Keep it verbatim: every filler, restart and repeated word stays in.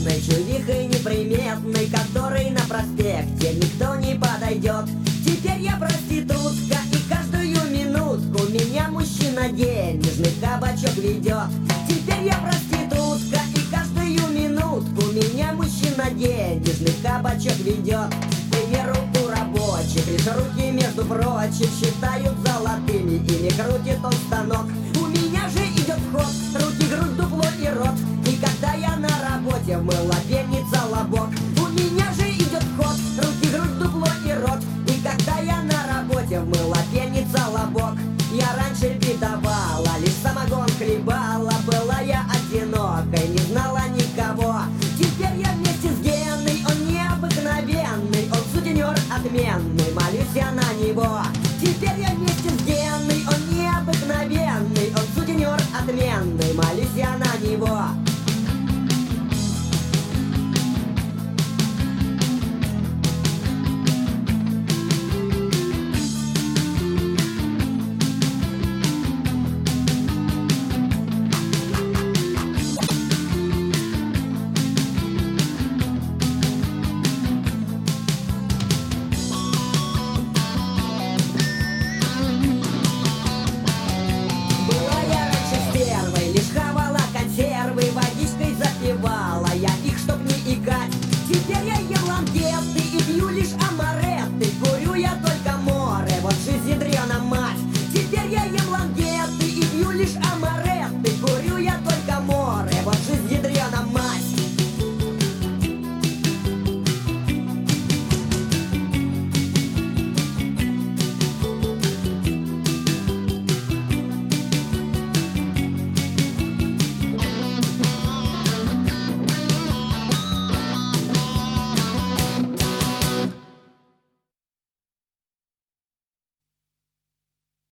бесцветной, чувихой неприметной, которой на проспекте никто не подойдет. Теперь я проститутка, и каждую минутку меня мужчина денежный кабачок ведет. Теперь я проститутка, и каждую минутку меня мужчина денежный кабачок ведет. К примеру, у рабочих лишь руки, между прочим, считают золотыми, ими крутит он станок. У меня же идет ход, руки, грудь, дупло и рот. И когда я на работе в мылове